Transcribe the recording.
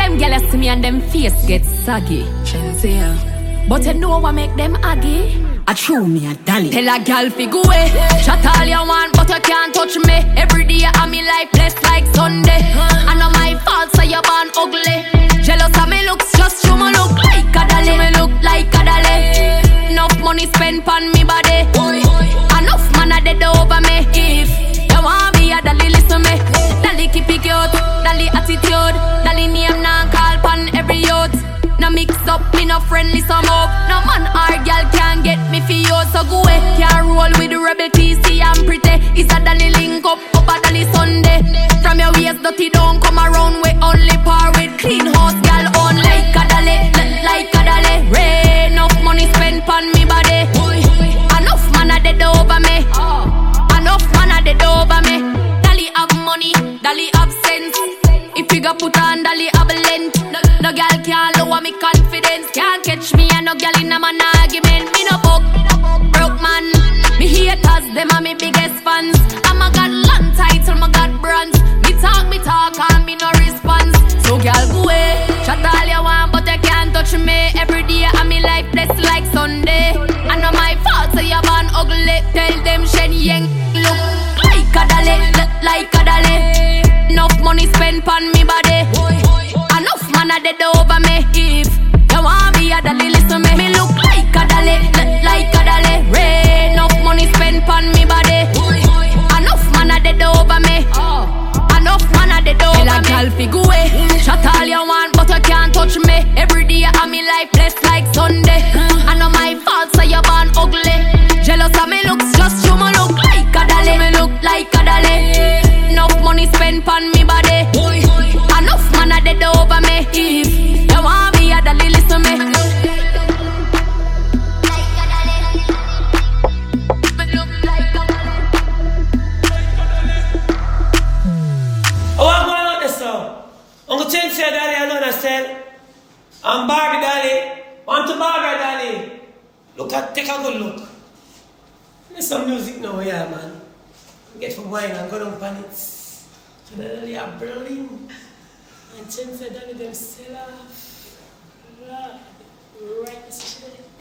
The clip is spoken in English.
Them gyal see me and them face get saggy. But you know what make them aggy? I chew me a dolly. Tell a gal fi go away. Chat all you want, but you can't touch me. Every day I'm me life blessed like Sunday. I know my fault, so you born ugly. Jealous of me looks, just you me look like a dolly. Me look like a dolly. Enough money spent on me body. Enough man a dead over me. If you want be a dolly, listen me. Dolly keep it cute, dolly attitude, dolly name now call pan every youth. No mix up, me no friendly some up. No man or girl can get me for you. So go away, can't roll with the rebel TC and pretty. It's a dolly link up a dolly Sunday. From your waist dirty don't come around with only par with clean house girl on like a dolly, like a dolly. Rain enough money spent on me body. Enough man a dead over me. Enough man a dead over me. Dolly have money, dolly have sense. If you go put on dolly have length. No girl can't lower me confidence. Can't catch me and no girl in a man argument. Me no broke man. Me haters, them are me biggest fans. I'm a got long title, my got brands. Me talk and me no response. So girl go away, chat all you want but you can't touch me. Every day I'm me life blessed like Sunday. I know my fault so you born ugly. Tell them Shen Yang look like a dolly, look like a dolly. Enough money spent on me body. Enough man a dead over me. If you want be a dolly, listen me. Me look like a dolly, like a dolly. Rain enough money spent on me body. Enough man a dead over me. Enough man a dead over me. Tell a girl fi go away. Chat all you want but you can't touch me. Every day I'm me life blessed like Sunday. I know my fault so you born ugly. Jealous of me looks, just you me look like a dolly. Me look like a dolly. Enough money spent on me body. Enough man a dead over me. If you want be a dolly, listen me. Oh, I'm going on this song. Uncle Chen said, Daddy, I don't understand. I'm Barbie, Daddy. Want to Barbie, Daddy. Look at, take a good look. There's some music now, yeah, man. Get for wine and go down pan it. So Daddy are Berlin. And Chen said, Daddy, them sell off. Right, this shit.